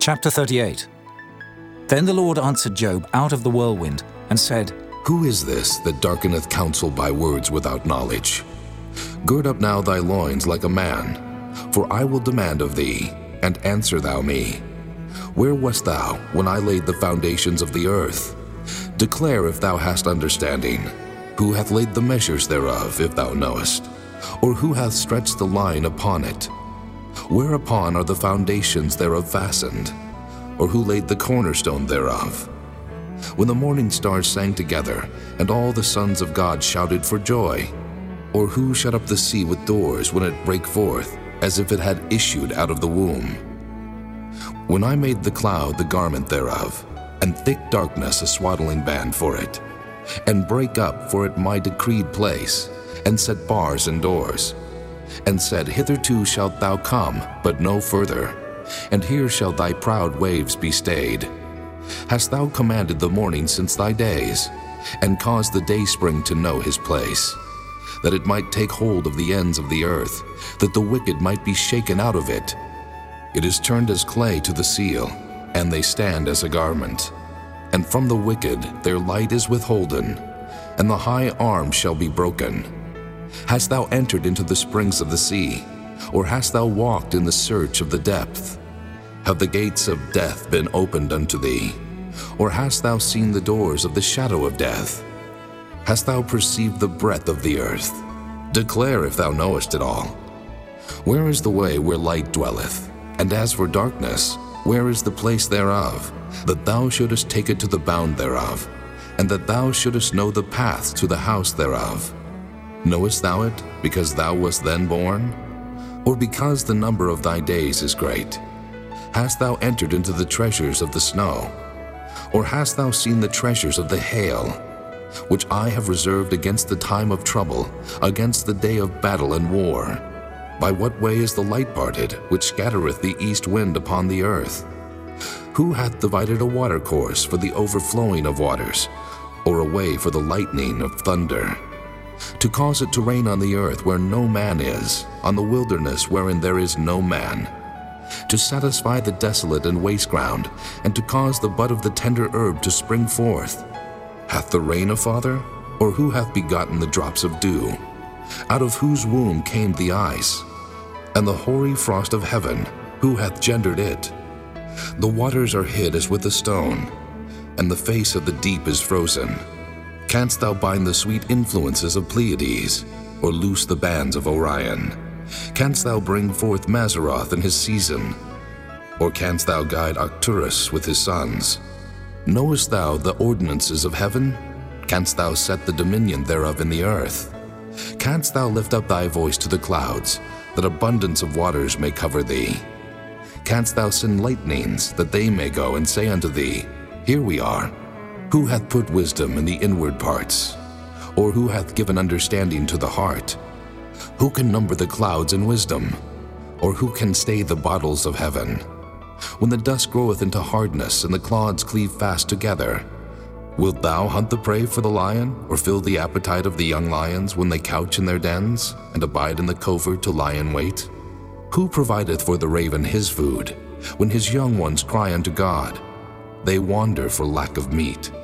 Chapter 38. Then the Lord answered Job out of the whirlwind and said, Who is this that darkeneth counsel by words without knowledge? Gird up now thy loins like a man, for I will demand of thee, and answer thou me. Where wast thou when I laid the foundations of the earth? Declare if thou hast understanding. Who hath laid the measures thereof, if thou knowest? Or who hath stretched the line upon it? Whereupon are the foundations thereof fastened? Or who laid the cornerstone thereof? When the morning stars sang together, and all the sons of God shouted for joy? Or who shut up the sea with doors when it brake forth, as if it had issued out of the womb? When I made the cloud the garment thereof, and thick darkness a swaddling band for it, and brake up for it my decreed place, and set bars and doors, and said, Hitherto shalt thou come, but no further, and here shall thy proud waves be stayed. Hast thou commanded the morning since thy days, and caused the dayspring to know his place, that it might take hold of the ends of the earth, that the wicked might be shaken out of it? It is turned as clay to the seal, and they stand as a garment. And from the wicked their light is withholden, and the high arm shall be broken. Hast thou entered into the springs of the sea, or hast thou walked in the search of the depth? Have the gates of death been opened unto thee? Or hast thou seen the doors of the shadow of death? Hast thou perceived the breadth of the earth? Declare if thou knowest it all. Where is the way where light dwelleth? And as for darkness, where is the place thereof, that thou shouldest take it to the bound thereof, and that thou shouldest know the paths to the house thereof? Knowest thou it, because thou wast then born? Or because the number of thy days is great? Hast thou entered into the treasures of the snow? Or hast thou seen the treasures of the hail, which I have reserved against the time of trouble, against the day of battle and war? By what way is the light parted, which scattereth the east wind upon the earth? Who hath divided a watercourse for the overflowing of waters, or a way for the lightning of thunder? To cause it to rain on the earth where no man is, on the wilderness wherein there is no man, to satisfy the desolate and waste ground, and to cause the bud of the tender herb to spring forth. Hath the rain a father? Or who hath begotten the drops of dew? Out of whose womb came the ice? And the hoary frost of heaven, who hath gendered it? The waters are hid as with a stone, and the face of the deep is frozen. Canst thou bind the sweet influences of Pleiades, or loose the bands of Orion? Canst thou bring forth Mazzaroth in his season? Or canst thou guide Arcturus with his sons? Knowest thou the ordinances of heaven? Canst thou set the dominion thereof in the earth? Canst thou lift up thy voice to the clouds, that abundance of waters may cover thee? Canst thou send lightnings, that they may go and say unto thee, Here we are? Who hath put wisdom in the inward parts? Or who hath given understanding to the heart? Who can number the clouds in wisdom? Or who can stay the bottles of heaven? When the dust groweth into hardness, and the clods cleave fast together, wilt thou hunt the prey for the lion, or fill the appetite of the young lions when they couch in their dens, and abide in the covert to lie in wait? Who provideth for the raven his food, when his young ones cry unto God? They wander for lack of meat.